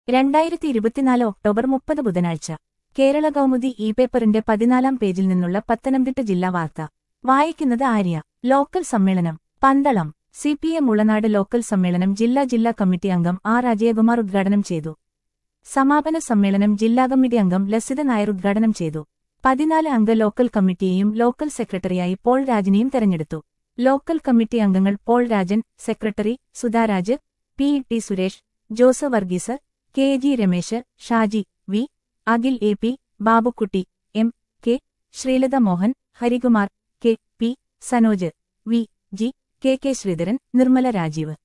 2024 October 30 ബുധനാഴ്ച കേരള കൗമുദി പേപ്പറിന്റെ 14-ാം പേജിൽ നിന്നുള്ള പത്തനംതിട്ട ജില്ലാ വാർത്ത വായിക്കുന്നത് ആര്യ. ലോക്കൽ സമ്മേളനം പന്തളം. സിപിഎം ഉളനാട് ലോക്കൽ സമ്മേളനം ജില്ലാ കമ്മിറ്റി അംഗം ആർ അജയകുമാർ ഉദ്ഘാടനം ചെയ്തു. സമാപന സമ്മേളനം ജില്ലാ കമ്മിറ്റി അംഗം ലസിത നായർ ഉദ്ഘാടനം ചെയ്തു. 14 അംഗ ലോക്കൽ കമ്മിറ്റിയെയും ലോക്കൽ സെക്രട്ടറിയായി പോൾ രാജിനെയും തെരഞ്ഞെടുത്തു. ലോക്കൽ കമ്മിറ്റി അംഗങ്ങൾ Paul Rajan, secretary Sudharaj, T Suresh, Jose Varghese, K Ramesh, Shaji V, Akhil P, Babukutty K, Sreelatha Mohan, Harikumar P, Sanoj V, K Sreedharan, Nirmala Rajeev.